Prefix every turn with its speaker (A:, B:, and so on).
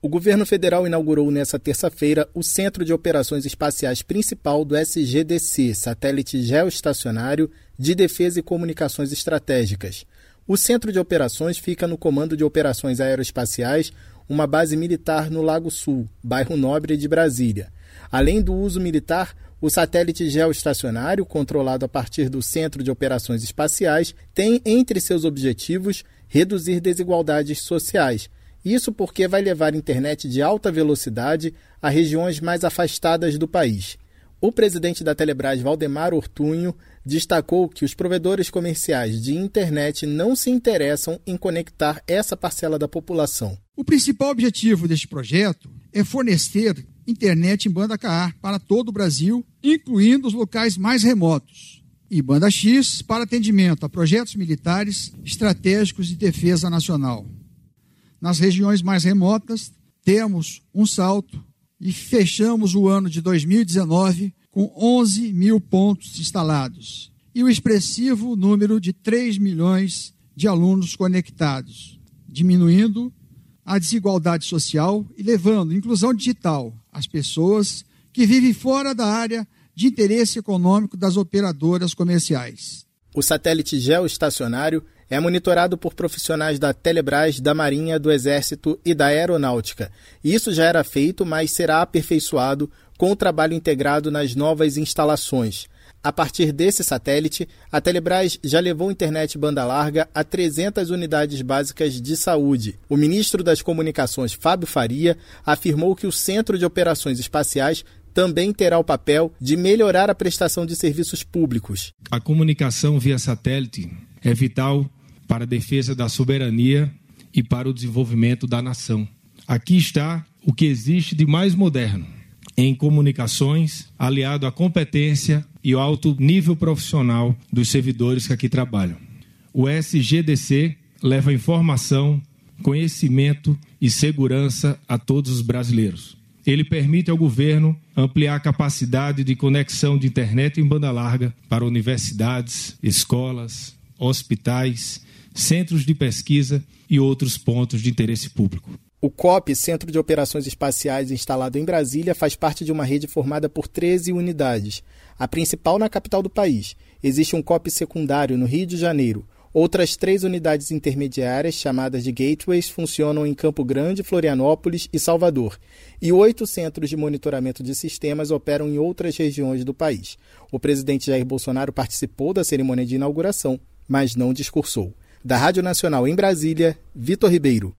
A: O governo federal inaugurou nesta terça-feira o Centro de Operações Espaciais principal do SGDC, Satélite Geoestacionário de Defesa e Comunicações Estratégicas. O Centro de Operações fica no Comando de Operações Aeroespaciais, uma base militar no Lago Sul, bairro Nobre de Brasília. Além do uso militar, o satélite geoestacionário, controlado a partir do Centro de Operações Espaciais, tem entre seus objetivos reduzir desigualdades sociais. Isso porque vai levar internet de alta velocidade a regiões mais afastadas do país. O presidente da Telebrás, Valdemar Ortunho, destacou que os provedores comerciais de internet não se interessam em conectar essa parcela da população.
B: O principal objetivo deste projeto é fornecer internet em banda Ka para todo o Brasil, incluindo os locais mais remotos, e banda X para atendimento a projetos militares estratégicos de defesa nacional. Nas regiões mais remotas, temos um salto e fechamos o ano de 2019 com 11 mil pontos instalados e o expressivo número de 3 milhões de alunos conectados, diminuindo a desigualdade social e levando inclusão digital às pessoas que vivem fora da área de interesse econômico das operadoras comerciais.
A: O satélite geoestacionário é monitorado por profissionais da Telebrás, da Marinha, do Exército e da Aeronáutica. Isso já era feito, mas será aperfeiçoado com o trabalho integrado nas novas instalações. A partir desse satélite, a Telebrás já levou internet banda larga a 300 unidades básicas de saúde. O ministro das Comunicações, Fábio Faria, afirmou que o Centro de Operações Espaciais também terá o papel de melhorar a prestação de serviços públicos.
C: A comunicação via satélite é vital para a defesa da soberania e para o desenvolvimento da nação. Aqui está o que existe de mais moderno em comunicações, aliado à competência e ao alto nível profissional dos servidores que aqui trabalham. O SGDC leva informação, conhecimento e segurança a todos os brasileiros. Ele permite ao governo ampliar a capacidade de conexão de internet em banda larga para universidades, escolas, hospitais, centros de pesquisa e outros pontos de interesse público.
A: O COP, Centro de Operações Espaciais, instalado em Brasília, faz parte de uma rede formada por 13 unidades. A principal na capital do país. Existe um COP secundário no Rio de Janeiro. Outras 3 unidades intermediárias, chamadas de gateways, funcionam em Campo Grande, Florianópolis e Salvador. E 8 centros de monitoramento de sistemas operam em outras regiões do país. O presidente Jair Bolsonaro participou da cerimônia de inauguração, mas não discursou. Da Rádio Nacional em Brasília, Vitor Ribeiro.